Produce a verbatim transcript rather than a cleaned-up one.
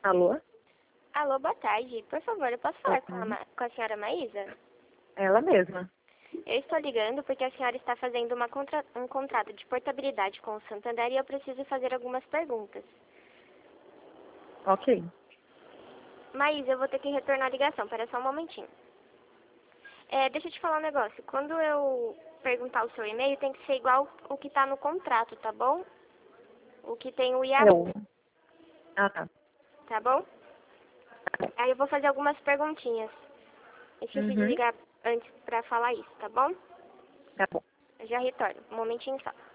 Alô? Alô, boa tarde. Por favor, eu posso falar Boa com a, tarde. Ma- com a senhora Maísa? Ela mesma. Eu estou ligando porque a senhora está fazendo uma contra- um contrato de portabilidade com o Santander e eu preciso fazer algumas perguntas. Ok. Maísa, eu vou ter que retornar a ligação. Espera só um momentinho. É, deixa eu te falar um negócio. Quando eu perguntar o seu e-mail, tem que ser igual o que está no contrato, tá bom? O que tem o Yahoo, Eu. Ah, tá. tá bom? Aí eu vou fazer algumas perguntinhas. Esqueci de Uhum. ligar antes pra falar isso, tá bom? Tá bom. Eu já retorno. Um momentinho só.